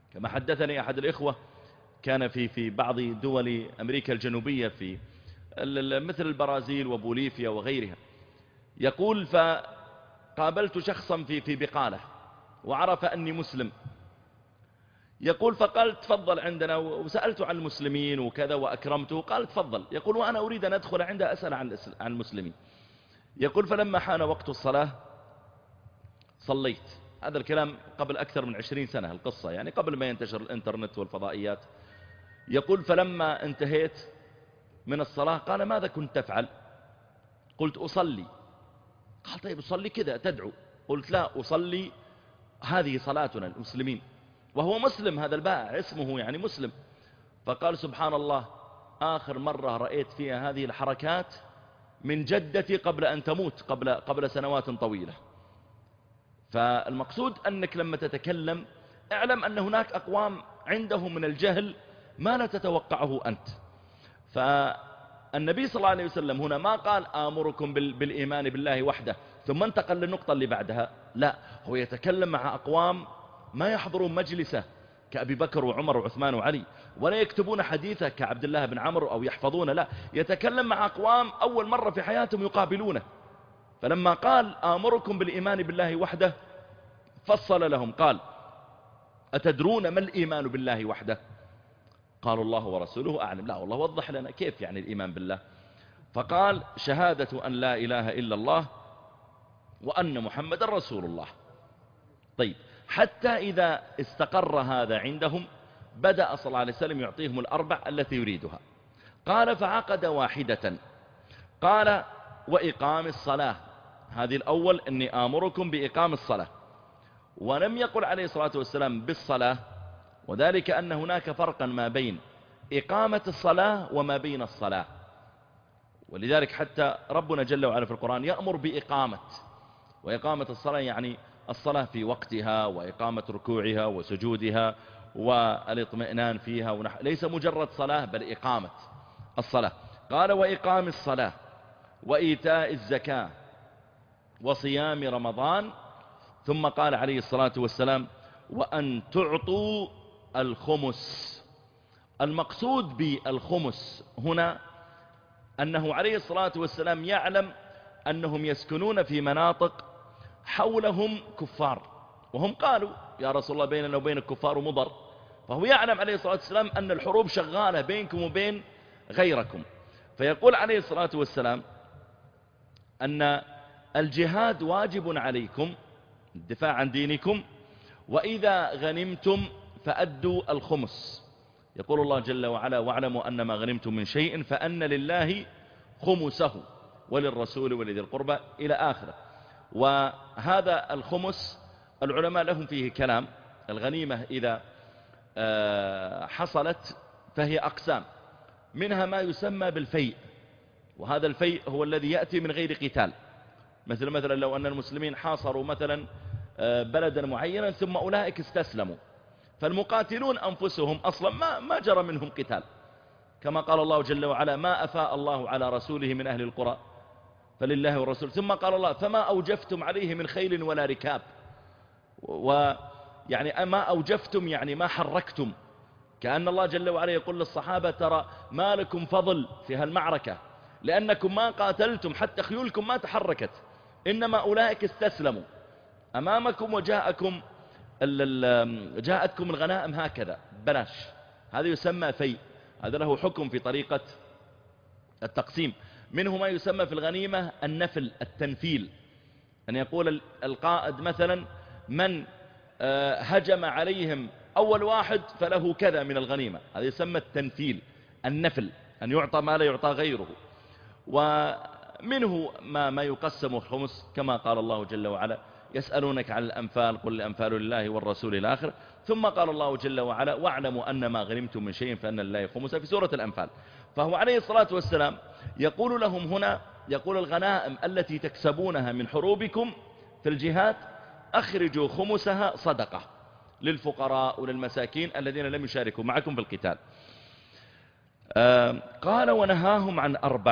كما حدثني أحد الإخوة كان في بعض دول أمريكا الجنوبية في مثل البرازيل وبوليفيا وغيرها، يقول فقابلت شخصا في بقالة وعرف أني مسلم، يقول فقال تفضل عندنا، وسألت عن المسلمين وكذا وأكرمته، قال تفضل. يقول وأنا أريد أن أدخل عنده أسأل عن المسلمين. يقول فلما حان وقت الصلاة صليت. هذا الكلام قبل أكثر من 20 سنة القصة، يعني قبل ما ينتشر الإنترنت والفضائيات. يقول فلما انتهيت من الصلاة قال ماذا كنت تفعل؟ قلت أصلي. قال طيب أصلي كذا تدعو؟ قلت لا، أصلي هذه صلاتنا المسلمين، وهو مسلم هذا البائع اسمه يعني مسلم. فقال سبحان الله، آخر مرة رأيت فيها هذه الحركات من جدتي قبل أن تموت، قبل سنوات طويلة. فالمقصود أنك لما تتكلم اعلم أن هناك أقوام عندهم من الجهل ما لا تتوقعه أنت. فالنبي صلى الله عليه وسلم هنا ما قال آمركم بالإيمان بالله وحده ثم انتقل للنقطة اللي بعدها، لا، هو يتكلم مع أقوام ما يحضرون مجلسه كأبي بكر وعمر وعثمان وعلي، ولا يكتبون حديثه كعبد الله بن عمرو أو يحفظونه، لا، يتكلم مع أقوام أول مرة في حياتهم يقابلونه. فلما قال آمركم بالإيمان بالله وحده فصل لهم قال أتدرون ما الإيمان بالله وحده؟ قالوا الله ورسوله أعلم. لا والله وضح لنا كيف يعني الإيمان بالله. فقال شهادة أن لا إله إلا الله وأن محمد رسول الله. طيب، حتى إذا استقر هذا عندهم بدأ صلى الله عليه وسلم يعطيهم الأربع التي يريدها. قال فعقد واحدة، قال وإقام الصلاة. هذه الأول أني آمركم بإقام الصلاة، ولم يقل عليه الصلاة والسلام بالصلاة، وذلك أن هناك فرقا ما بين إقامة الصلاة وما بين الصلاة. ولذلك حتى ربنا جل وعلا في القرآن يأمر وإقامة الصلاة، يعني الصلاة في وقتها وإقامة ركوعها وسجودها والاطمئنان فيها، ليس مجرد صلاة بل إقامة الصلاة. قال وإقام الصلاة وإيتاء الزكاة وصيام رمضان، ثم قال عليه الصلاة والسلام وأن تعطوا الخمس. المقصود بالخمس هنا أنه عليه الصلاة والسلام يعلم أنهم يسكنون في مناطق حولهم كفار، وهم قالوا يا رسول الله بيننا وبين الكفار مضر، فهو يعلم عليه الصلاة والسلام أن الحروب شغالة بينكم وبين غيركم. فيقول عليه الصلاة والسلام أن الجهاد واجب عليكم، الدفاع عن دينكم، وإذا غنمتم فأدوا الخمس. يقول الله جل وعلا واعلموا أن ما غنمتم من شيء فأن لله خمسه وللرسول ولذي القربى إلى آخره. وهذا الخمس العلماء لهم فيه كلام. الغنيمة إذا حصلت فهي أقسام، منها ما يسمى بالفيء، وهذا الفيء هو الذي يأتي من غير قتال. مثلا لو أن المسلمين حاصروا مثلا بلدا معينا ثم أولئك استسلموا، فالمقاتلون أنفسهم أصلا ما جرى منهم قتال، كما قال الله جل وعلا ما أفاء الله على رسوله من أهل القرى فلله والرسول. ثم قال الله فما أوجفتم عليه من خيل ولا ركاب، ويعني ما أوجفتم يعني ما حركتم، كأن الله جل وعلا يقول للصحابة ترى ما لكم فضل في هالمعركة، لأنكم ما قاتلتم حتى خيولكم ما تحركت، إنما أولئك استسلموا أمامكم وجاءتكم الغنائم هكذا بلاش. هذا يسمى فيء، هذا له حكم في طريقة التقسيم. منه ما يسمى في الغنيمة النفل، التنفيل، أن يقول القائد مثلا من هجم عليهم أول واحد فله كذا من الغنيمة، هذا يسمى التنفيل، النفل، أن يعطى ما لا يعطى غيره. ومنه ما يقسم الخمس كما قال الله جل وعلا يسألونك عن الأنفال قل الأنفال لله والرسول إلى آخره. ثم قال الله جل وعلا واعلموا أن ما غنمتم من شيء فأن لله خمسه في سورة الأنفال. فهو عليه الصلاة والسلام يقول لهم هنا، يقول الغنائم التي تكسبونها من حروبكم في الجهاد أخرجوا خمسها صدقة للفقراء وللمساكين الذين لم يشاركوا معكم في القتال. قال ونهاهم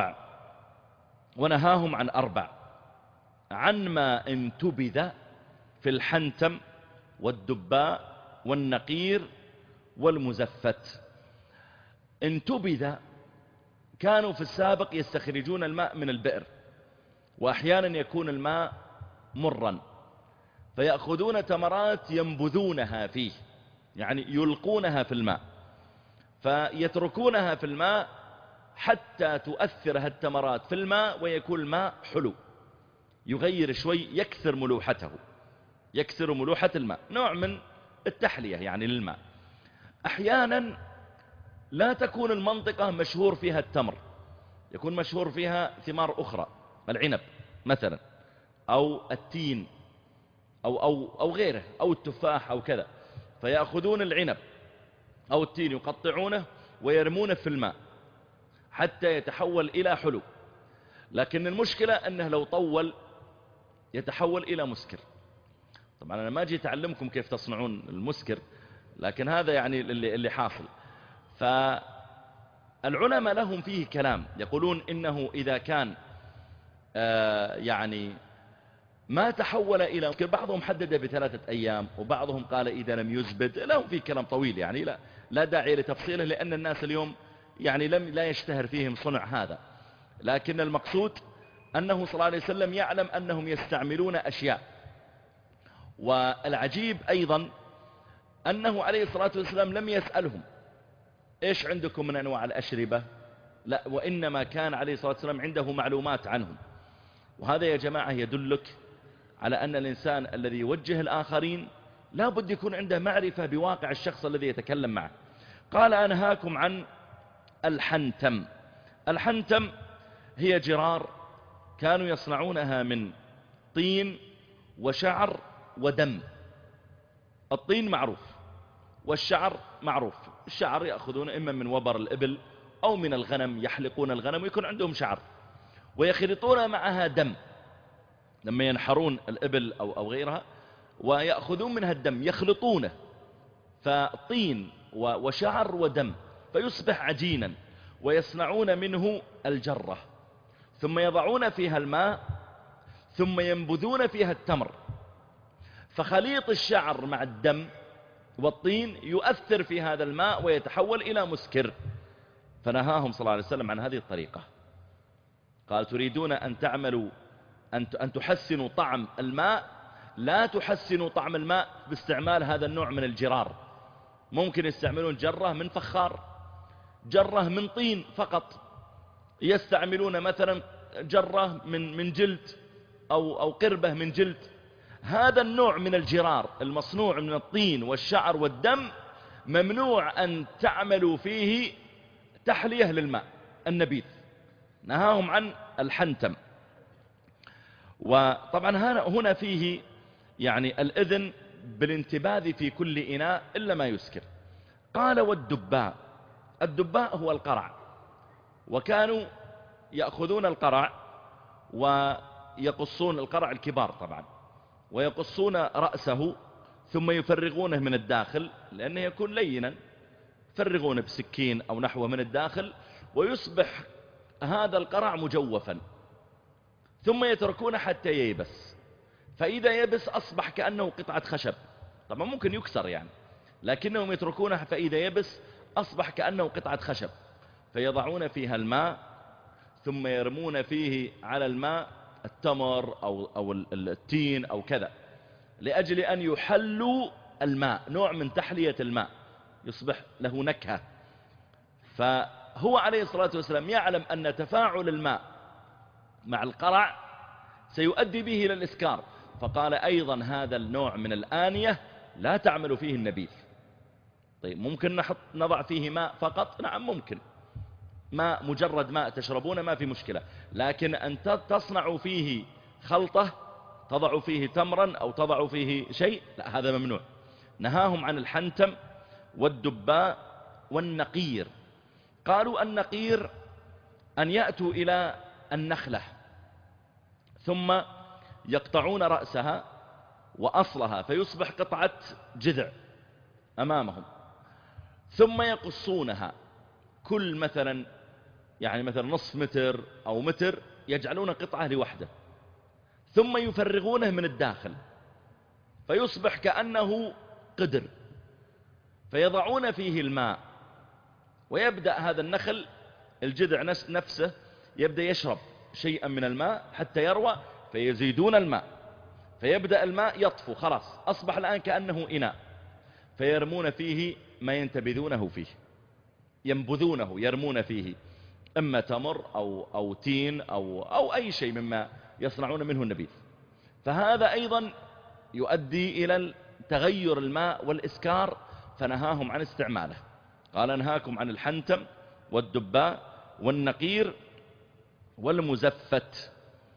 عن أربع، عن ما انتبذ في الحنتم والدباء والنقير والمزفت. إن تبذ كانوا في السابق يستخرجون الماء من البئر، وأحيانا يكون الماء مرا، فيأخذون تمرات ينبذونها فيه، يعني يلقونها في الماء، فيتركونها في الماء حتى تؤثر التمرات في الماء ويكون الماء حلو، يغير شوي، يكسر ملوحته، يكسر ملوحة الماء، نوع من التحلية يعني للماء. أحيانا لا تكون المنطقة مشهور فيها التمر، يكون مشهور فيها ثمار أخرى، العنب مثلا، أو التين أو غيره، أو التفاح أو كذا، فيأخذون العنب أو التين يقطعونه ويرمونه في الماء حتى يتحول إلى حلو. لكن المشكلة أنه لو طول يتحول إلى مسكر. طبعا أنا ما جيت أعلمكم كيف تصنعون المسكر، لكن هذا يعني اللي حاصل. فالعلماء لهم فيه كلام، يقولون إنه إذا كان يعني ما تحول إلى مسكر، بعضهم حدد ب3 أيام، وبعضهم قال إذا لم يزبد، لهم فيه كلام طويل يعني لا داعي لتفصيله، لأن الناس اليوم يعني لا يشتهر فيهم صنع هذا. لكن المقصود أنه صلى الله عليه وسلم يعلم أنهم يستعملون أشياء. والعجيب أيضا أنه عليه الصلاة والسلام لم يسألهم إيش عندكم من أنواع الأشربة، لا، وإنما كان عليه الصلاة والسلام عنده معلومات عنهم. وهذا يا جماعة يدلك على أن الإنسان الذي يوجه الآخرين لا بد يكون عنده معرفة بواقع الشخص الذي يتكلم معه. قال أنهاكم عن الحنتم. الحنتم هي جرار كانوا يصنعونها من طين وشعر ودم. الطين معروف والشعر معروف. الشعر يأخذون إما من وبر الإبل أو من الغنم، يحلقون الغنم ويكون عندهم شعر، ويخلطون معها دم لما ينحرون الإبل أو غيرها، ويأخذون منها الدم يخلطونه، فطين وشعر ودم، فيصبح عجينا، ويصنعون منه الجرة، ثم يضعون فيها الماء، ثم ينبذون فيها التمر، فخليط الشعر مع الدم والطين يؤثر في هذا الماء ويتحول إلى مسكر. فنهاهم صلى الله عليه وسلم عن هذه الطريقة. قال تريدون أن تعملوا أن تحسنوا طعم الماء، لا تحسنوا طعم الماء باستعمال هذا النوع من الجرار. ممكن يستعملون جرة من فخار، جرة من طين فقط، يستعملون مثلا جرة من جلد أو قربة من جلد. هذا النوع من الجرار المصنوع من الطين والشعر والدم ممنوع أن تعملوا فيه تحلية للماء النبيذ. نهاهم عن الحنتم. وطبعا هنا فيه يعني الإذن بالانتباذ في كل إناء إلا ما يسكر. قال والدباء. الدباء هو القرع، وكانوا يأخذون القرع ويقصون القرع الكبار طبعا، ويقصون رأسه ثم يفرغونه من الداخل لأنه يكون لينا، يفرغونه بسكين أو نحوه من الداخل، ويصبح هذا القرع مجوفا، ثم يتركونه حتى ييبس. فإذا يبس أصبح كأنه قطعة خشب، طبعا ممكن يكسر يعني، لكنهم يتركونه، فإذا يبس أصبح كأنه قطعة خشب، فيضعون فيها الماء، ثم يرمون فيه على الماء التمر أو التين أو كذا، لأجل أن يحلوا الماء، نوع من تحلية الماء، يصبح له نكهة. فهو عليه الصلاة والسلام يعلم أن تفاعل الماء مع القرع سيؤدي به إلى الإسكار، فقال أيضا هذا النوع من الآنية لا تعمل فيه النبيذ. طيب ممكن نضع فيه ماء فقط؟ نعم ممكن، ماء مجرد ماء تشربون ما في مشكلة، لكن أن تصنعوا فيه خلطة، تضع فيه تمرا أو تضع فيه شيء، لا، هذا ممنوع. نهاهم عن الحنتم والدباء والنقير. قالوا النقير أن يأتوا إلى النخلة ثم يقطعون رأسها وأصلها فيصبح قطعة جذع أمامهم، ثم يقصونها كل مثلا نصف متر أو متر، يجعلون قطعة لوحده، ثم يفرغونه من الداخل فيصبح كأنه قدر، فيضعون فيه الماء، ويبدأ هذا النخل الجذع نفسه يبدأ يشرب شيئا من الماء حتى يروى، فيزيدون الماء، فيبدأ الماء يطفو، خلاص أصبح الآن كأنه إناء، فيرمون فيه ما ينتبذونه فيه، ينبذونه، يرمون فيه إما تمر أو تين أو أي شيء مما يصنعون منه النبيذ. فهذا أيضا يؤدي إلى تغير الماء والإسكار، فنهاهم عن استعماله. قال أنهاكم عن الحنتم والدباء والنقير والمزفت.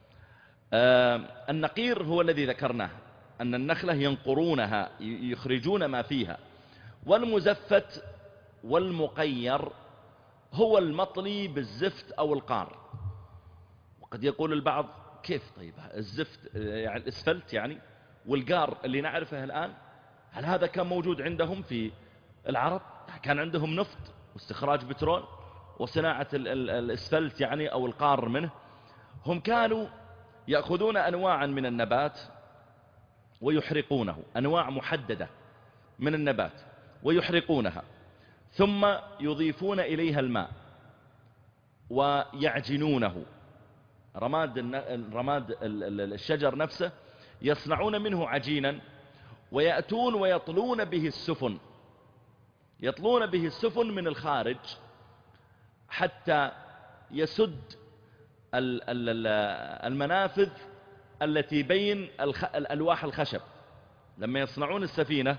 النقير هو الذي ذكرناه، أن النخلة ينقرونها يخرجون ما فيها. والمزفت والمقير هو المطلي بالزفت أو القار. وقد يقول البعض كيف طيب الزفت يعني الإسفلت يعني والقار اللي نعرفه الآن، هل هذا كان موجود عندهم في العرب؟ كان عندهم نفط واستخراج بترول وصناعة الإسفلت يعني أو القار منه. هم كانوا يأخذون أنواعا من النبات ويحرقونه، أنواع محددة من النبات ويحرقونها، ثم يضيفون إليها الماء ويعجنونه، رماد الشجر نفسه يصنعون منه عجينا، ويأتون ويطلون به السفن، يطلون به السفن من الخارج حتى يسد المنافذ التي بين الألواح الخشب. لما يصنعون السفينة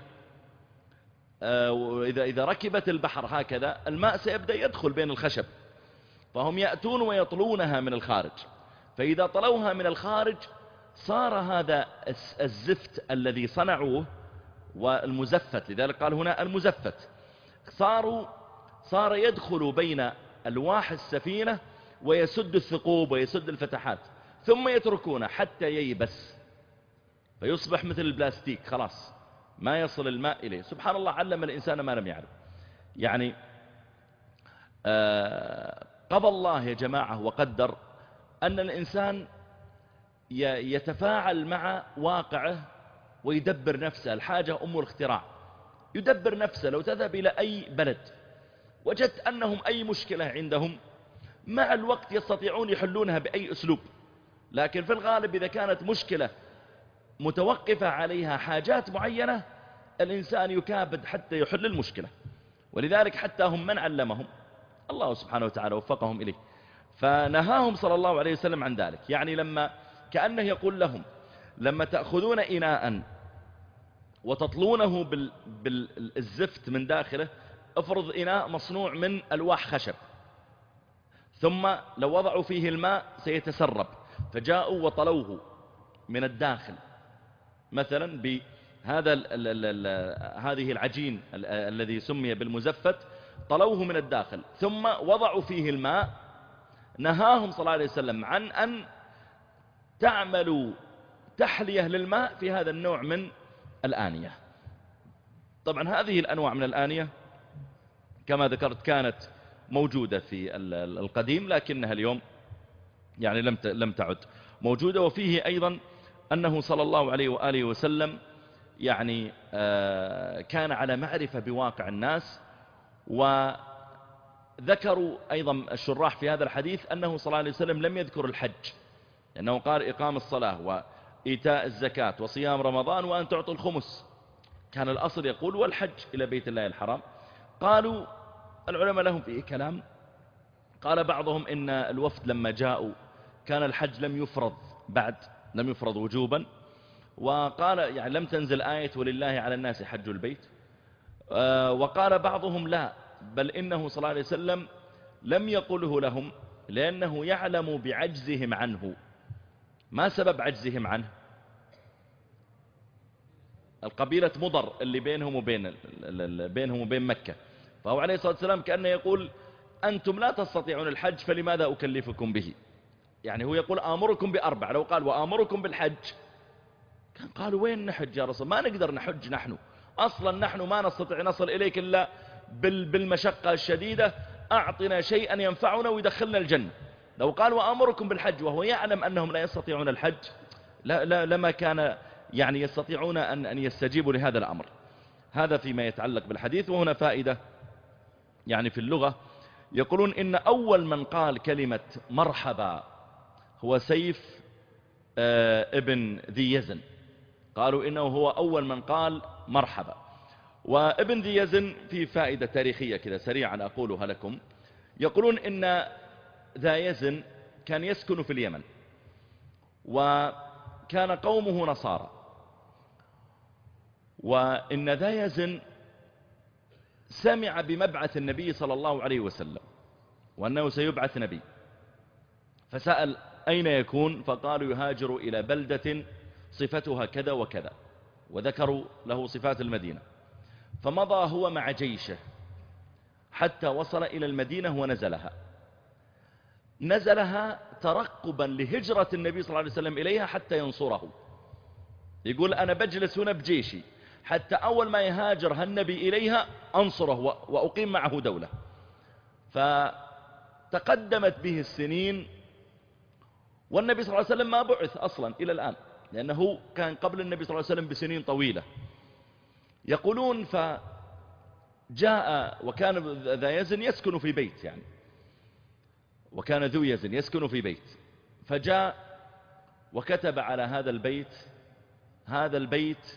إذا ركبت البحر هكذا الماء سيبدأ يدخل بين الخشب، فهم يأتون ويطلونها من الخارج، فإذا طلوها من الخارج صار هذا الزفت الذي صنعوه والمزفت، لذلك قال هنا المزفت، صار يدخل بين ألواح السفينة ويسد الثقوب ويسد الفتحات، ثم يتركونه حتى ييبس فيصبح مثل البلاستيك، خلاص ما يصل الماء إليه. سبحان الله، علم الإنسان ما لم يعلم. يعني قضى الله يا جماعة وقدر أن الإنسان يتفاعل مع واقعه ويدبر نفسه. الحاجة أم الاختراع، يدبر نفسه. لو تذهب إلى أي بلد وجدت أنهم أي مشكلة عندهم مع الوقت يستطيعون يحلونها بأي أسلوب، لكن في الغالب إذا كانت مشكلة متوقفة عليها حاجات معينة الإنسان يكابد حتى يحل المشكلة. ولذلك حتى هم من علمهم الله سبحانه وتعالى وفقهم إليه، فنهاهم صلى الله عليه وسلم عن ذلك. يعني لما كأنه يقول لهم لما تأخذون إناء وتطلونه بالزفت من داخله، افرض إناء مصنوع من ألواح خشب، ثم لو وضعوا فيه الماء سيتسرب، فجاءوا وطلوه من الداخل مثلا بهذا هذه العجين الذي سمي بالمزفت، طلوه من الداخل ثم وضعوا فيه الماء. نهاهم صلى الله عليه وسلم عن أن تعملوا تحلية للماء في هذا النوع من الآنية. طبعا هذه الأنواع من الآنية كما ذكرت كانت موجودة في القديم، لكنها اليوم يعني لم تعد موجودة. وفيه أيضا أنه صلى الله عليه وآله وسلم يعني كان على معرفة بواقع الناس. وذكروا أيضا الشراح في هذا الحديث أنه صلى الله عليه وسلم لم يذكر الحج، لأنه قال إقام الصلاة وإيتاء الزكاة وصيام رمضان وأن تعطوا الخمس، كان الأصل يقول والحج إلى بيت الله الحرام. قالوا العلماء لهم فيه كلام، قال بعضهم إن الوفد لما جاءوا كان الحج لم يفرض بعد، لم يفرض وجوبا، وقال يعني لم تنزل آية ولله على الناس حج البيت. وقال بعضهم لا، بل إنه صلى الله عليه وسلم لم يقله لهم لأنه يعلم بعجزهم عنه. ما سبب عجزهم عنه؟ القبيلة مضر اللي بينهم وبين مكة، فهو عليه الصلاة والسلام كأنه يقول أنتم لا تستطيعون الحج فلماذا أكلفكم به؟ يعني هو يقول آمركم ب4، لو قال وآمركم بالحج كان قالوا وين نحج يا رسول، ما نقدر نحج نحن أصلا، نحن ما نستطيع نصل إليك إلا بالمشقة الشديدة، أعطنا شيئا ينفعنا ويدخلنا الجنة. لو قال وآمركم بالحج وهو يعلم أنهم لا يستطيعون الحج لما كان يعني يستطيعون أن يستجيبوا لهذا الأمر. هذا فيما يتعلق بالحديث. وهنا فائدة يعني في اللغة، يقولون إن أول من قال كلمة مرحبا هو سيف ابن ذي يزن. قالوا إنه هو أول من قال مرحبا. وابن ذي يزن في فائدة تاريخية كذا سريعا أقولها لكم. يقولون إن ذا يزن كان يسكن في اليمن، وكان قومه نصارى، وإن ذا يزن سمع بمبعث النبي صلى الله عليه وسلم وأنه سيبعث نبي، فسأل أين يكون؟ فقالوا يهاجر إلى بلدة صفتها كذا وكذا، وذكروا له صفات المدينة. فمضى هو مع جيشه حتى وصل إلى المدينة نزلها ترقبا لهجرة النبي صلى الله عليه وسلم إليها حتى ينصره. يقول أنا بجلس هنا بجيشي حتى أول ما يهاجر هالنبي إليها أنصره وأقيم معه دولة. فتقدمت به السنين والنبي صلى الله عليه وسلم ما بعث أصلا إلى الآن، لأنه كان قبل النبي صلى الله عليه وسلم بسنين طويلة. يقولون فجاء، وكان ذا يزن يسكن في بيت، يعني وكان ذو يزن يسكن في بيت، فجاء وكتب على هذا البيت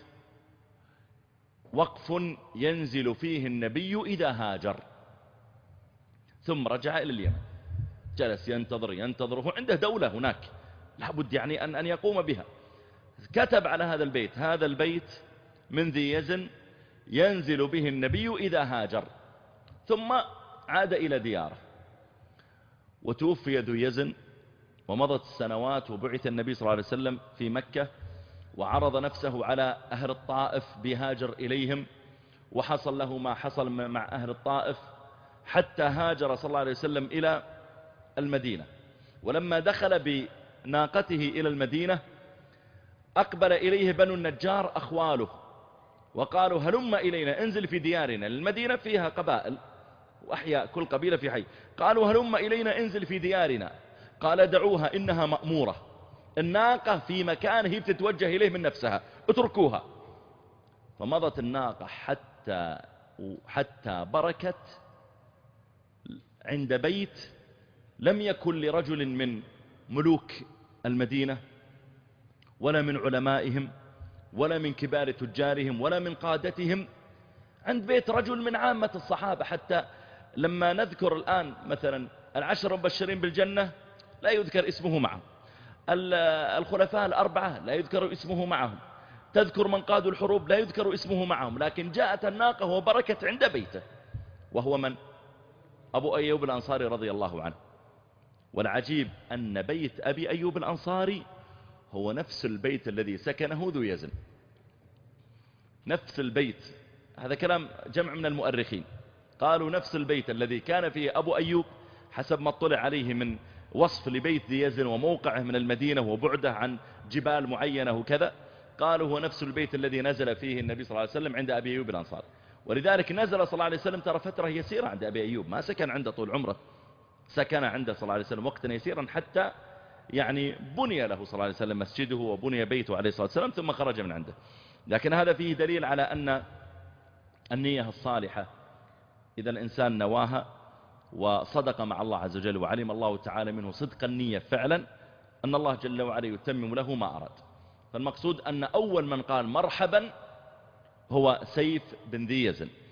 وقف ينزل فيه النبي إذا هاجر. ثم رجع إلى اليمن، جلس ينتظر هو عنده دولة هناك لابد يعني أن يقوم بها. كتب على هذا البيت من ذي يزن ينزل به النبي إذا هاجر. ثم عاد إلى دياره، وتوفي ذو يزن ومضت السنوات، وبعث النبي صلى الله عليه وسلم في مكة، وعرض نفسه على أهل الطائف بهاجر إليهم، وحصل له ما حصل مع أهل الطائف حتى هاجر صلى الله عليه وسلم إلى المدينة. ولما دخل بناقته إلى المدينة أقبل إليه بنو النجار أخواله وقالوا هلم إلينا، انزل في ديارنا. المدينة فيها قبائل وأحياء، كل قبيلة في حي. قالوا هلم إلينا، انزل في ديارنا. قال دعوها إنها مأمورة، الناقة في مكان هي بتتوجه إليه من نفسها، اتركوها. فمضت الناقة حتى بركت عند بيت لم يكن لرجل من ملوك المدينة ولا من علمائهم ولا من كبار تجارهم ولا من قادتهم، عند بيت رجل من عامة الصحابة. حتى لما نذكر الآن مثلا 10 المبشرين بالجنة لا يذكر اسمه معهم، الخلفاء 4 لا يذكر اسمه معهم، تذكر من قادوا الحروب لا يذكر اسمه معهم، لكن جاءت الناقة وبركت عند بيته، وهو من؟ أبو أيوب الأنصاري رضي الله عنه. والعجيب أن بيت أبي أيوب الأنصاري هو نفس البيت الذي سكنه ذو يزن، نفس البيت. هذا كلام جمع من المؤرخين، قالوا نفس البيت الذي كان فيه أبو أيوب حسب ما اطلع عليه من وصف لبيت ذي يزن وموقعه من المدينة وبعده عن جبال معينة وكذا، قالوا هو نفس البيت الذي نزل فيه النبي صلى الله عليه وسلم عند أبي أيوب الأنصاري. ولذلك نزل صلى الله عليه وسلم ترى فترة يسيرة عند أبي أيوب، ما سكن عنده طول عمره، سكن عنده صلى الله عليه وسلم وقتا يسيرا حتى يعني بني له صلى الله عليه وسلم مسجده وبني بيته عليه الصلاة والسلام ثم خرج من عنده. لكن هذا فيه دليل على أن النية الصالحة إذا الإنسان نواها وصدق مع الله عز وجل وعلم الله تعالى منه صدق النية فعلا، أن الله جل وعلا يتمم له ما أراد. فالمقصود أن أول من قال مرحبا هو سيف بن ذي يزن.